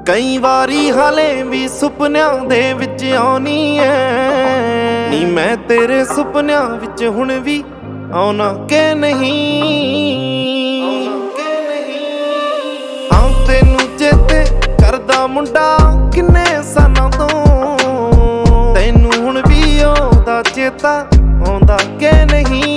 ਕਈ ਵਾਰੀ ਹਾਲੇ ਵੀ ਸੁਪਨਿਆਂ ਦੇ ਵਿੱਚ ਆਉਣੀ ਐ ਨੀ ਮੈਂ ਤੇਰੇ ਸੁਪਨਿਆਂ ਵਿੱਚ ਹੁਣ ਵੀ ਆਉਣਾ ਕਿ ਨਹੀਂ। ਹਾਂ ਤੈਨੂੰ ਚੇਤੇ ਕਰਦਾ ਮੁੰਡਾ ਕਿੰਨੇ ਸਾਲਾਂ ਤੋਂ, ਤੈਨੂੰ ਹੁਣ ਵੀ ਉਹਦਾ ਚੇਤਾ ਆਉਂਦਾ ਕਿ ਨਹੀਂ।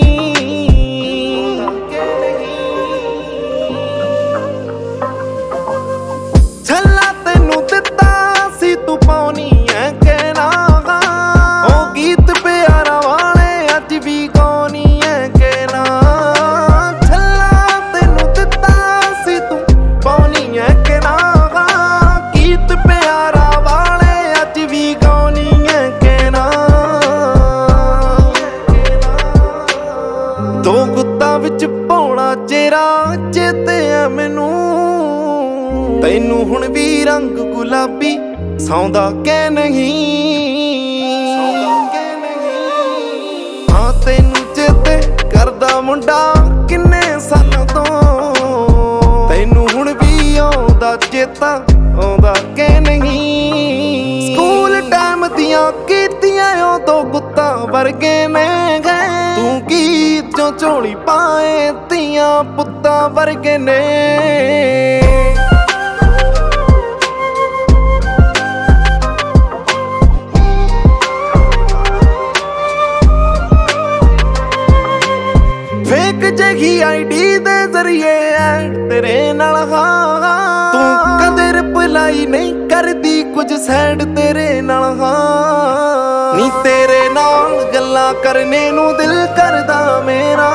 ਛੱਲਾ ਤੈਨੂੰ ਦਿੱਤਾ ਸੀ ਤੂੰ ਪਾਉਣੀ ਐ ਕਿ ਨਾ, ਉਹ ਗੀਤ ਪਿਆਰਾਂ ਵਾਲੇ ਅੱਜ ਵੀ ਗਾਉਣੀ ਐ ਕਿ ਨਾ। ਛੱਲਾ ਤੈਨੂੰ ਦਿੱਤਾ ਸੀ ਤੂੰ ਪਾਉਣੀ ਐ ਕਿ ਨਾ, ਗੀਤ ਪਿਆਰਾਂ ਵਾਲੇ ਅੱਜ ਵੀ ਗਾਉਣੀ ਐ ਕਿ ਨਾ। ਦੋ ਗੁੱਤਾਂ ਵਿੱਚ ਪਾਉਣਾ ਚਿਹਰਾ ਚੇਤੇ ਆ ਮੈਨੂੰ, ਤੈਨੂੰ ਹੁਣ ਵੀ ਰੰਗ ਗੁਲਾਬੀ ਸੌਂਦਾ ਕਿ ਨਹੀਂ। ਹਾਂ ਤੈਨੂੰ ਚੇਤੇ ਕਰਦਾ ਮੁੰਡਾ ਕਿੰਨੇ ਸਾਲਾਂ ਤੋਂ, ਤੈਨੂੰ ਹੁਣ ਵੀ ਆਉਂਦਾ ਚੇਤਾ ਆਉਂਦਾ ਕਿ ਨਹੀਂ। ਸਕੂਲ ਟਾਈਮ ਦੀਆਂ ਕੀਤੀਆਂ ਉਦੋਂ ਗੁੱਤਾਂ ਵਰਗੇ ਨੇ ਗਏ, ਤੂੰ ਗੀਤ ਚੋਂ ਝੋਲੀ ਪਾਏ ਧੀਆਂ ਪੁੱਤਾਂ ਵਰਗੇ ਨੇ। ਫੇਕ ਜਿਹੀ ਆਈਡੀ ਦੇ ਜ਼ਰੀਏ ਐਡ ਤੇਰੇ ਨਾਲ ਹਾਂ, ਤੂੰ ਕਦੇ ਰਿਪਲਾਈ ਨਹੀਂ ਕਰਦੀ ਕੁਝ ਸੈਡ ਤੇਰੇ ਨਾਲ ਹਾਂ। ਨੀ ਤੇਰੇ ਨਾਲ ਗੱਲਾਂ ਕਰਨੇ ਨੂੰ ਦਿਲ ਕਰਦਾ ਮੇਰਾ,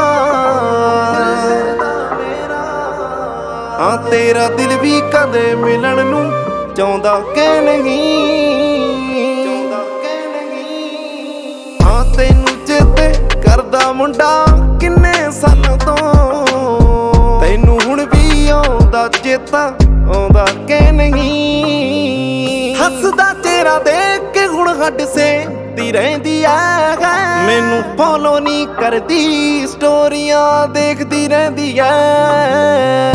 ਹਾਂ ਤੇਰਾ ਦਿਲ ਵੀ ਕਦੇ ਮਿਲਣ ਨੂੰ ਚਾਹੁੰਦਾ ਕਿ ਨਹੀਂ। ਹਾਂ ਤੈਨੂੰ ਚੇਤੇ ਕਰਦਾ ਮੁੰਡਾ ਕਿੰਨੇ ਸਾਲਾਂ ਤੋਂ, ਤੈਨੂੰ ਹੁਣ ਵੀ ਆਉਂਦਾ ਚੇਤਾ ਆਉਂਦਾ ਕਿ ਨਹੀਂ। ਹੱਸਦਾ ਚਿਹਰਾ ਦੇਖ ਕੇ ਹੁਣ ਹੱਡ ਸੇਕਦੀ ਰਹਿੰਦੀ ਐ, ਮੈਨੂੰ ਫੋਲੋ ਨਹੀਂ ਕਰਦੀ ਸਟੋਰੀਆਂ ਦੇਖਦੀ ਰਹਿੰਦੀ ਐ।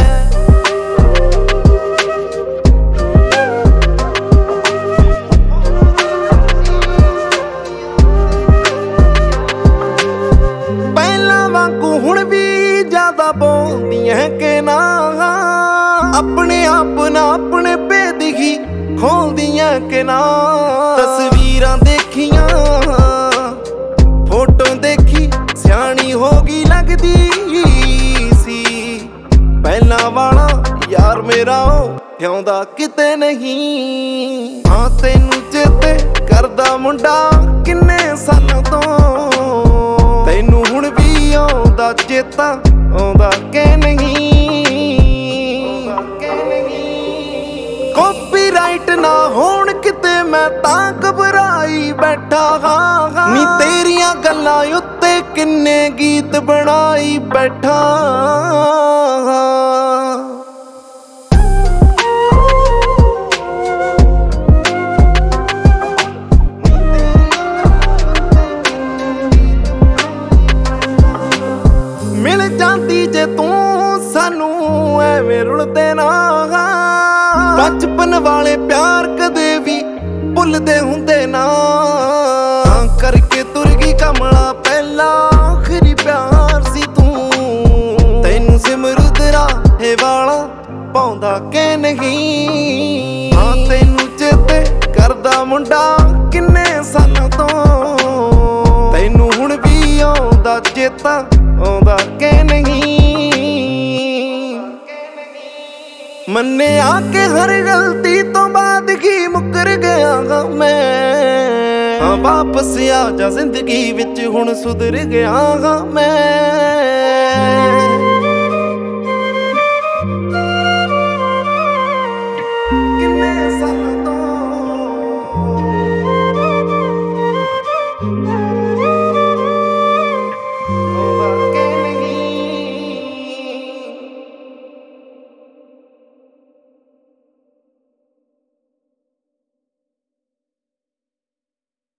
ਹੁਣ ਵੀ ਜ਼ਿਆਦਾ ਬੋਲਦੀਆਂ ਕਿ ਨਾ, ਆਪਣੇ ਆਪ ਨਾ ਆਪਣੇ ਭੇਦ ਹੀ ਖੋਲਦੀਆਂ ਕਿ ਨਾ। ਤਸਵੀਰਾਂ ਦੇਖੀਆਂ ਫੋਟੋ ਦੇਖੀ ਸਿਆਣੀ ਹੋ ਗਈ ਲੱਗਦੀ ਸੀ, ਪਹਿਲਾਂ ਵਾਲਾ ਯਾਰ ਮੇਰਾ ਉਹ ਠਿਆਉਂਦਾ ਕਿਤੇ ਨਹੀਂ। ਹਾਂ ਤੈਨੂੰ ਚੇਤੇ ਕਰਦਾ ਮੁੰਡਾ ਕਿੰਨੇ ਸਾਲਾਂ ਤੋਂ, ਤੈਨੂੰ ਹੁਣ ਵੀ ਆਉਂਦਾ ਚੇਤਾ ਆਉਂਦਾ ਕਿ ਨਹੀਂ। ਕਾਪੀਰਾਈਟ ਨਾ ਹੋਣ ਕਿਤੇ ਮੈਂ ਤਾਂ ਘਬਰਾਈ ਬੈਠਾ ਹਾਂ, ਨੀ ਤੇਰੀਆਂ ਗੱਲਾਂ ਉੱਤੇ ਕਿੰਨੇ ਗੀਤ ਬਣਾਈ ਬੈਠਾ ਹਾਂ। ਮਿਲ ਜਾਂਦੀ ਜੇ ਤੂੰ ਸਾਨੂੰ ਐਵੇਂ ਰੁਲਦੇ ਨਾ, ਬਚਪਨ ਵਾਲੇ ਪਿਆਰ ਕਦੇ ਵੀ ਭੁੱਲਦੇ ਹੁੰਦੇ ਨਾ। ਕਰਕੇ ਤੁਰ ਗਈ ਕਮਲਾ ਪਹਿਲਾ ਆਖਰੀ ਪਿਆਰ ਸੀ ਤੂੰ, ਤੈਨੂੰ ਸਿਮਰਦ ਰਾਹੇ ਵਾਲਾ ਪਾਉਂਦਾ ਕਿ ਨਹੀਂ। ਹਾਂ ਤੈਨੂੰ ਚੇਤੇ ਕਰਦਾ ਮੁੰਡਾ ਕਿੰਨੇ ਸਾਲਾਂ ਤੋਂ, ਤੈਨੂੰ ਹੁਣ ਵੀ ਆਉਂਦਾ ਚੇਤਾ ਆਉਂਦਾ ਕਿ ਨਹੀਂ। ਮੰਨਿਆ ਕਿ ਹਰ ਗਲਤੀ ਤੋਂ ਬਾਅਦ ਹੀ ਮੁੱਕਰ ਗਿਆ ਗਾ ਮੈਂ, ਹਾਂ ਵਾਪਸ ਆ ਜਾ ਜ਼ਿੰਦਗੀ ਵਿੱਚ ਹੁਣ ਸੁਧਰ ਗਿਆ ਗਾ ਮੈਂ।